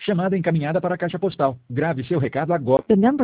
Chamada encaminhada para a caixa postal. Grave seu recado agora. The number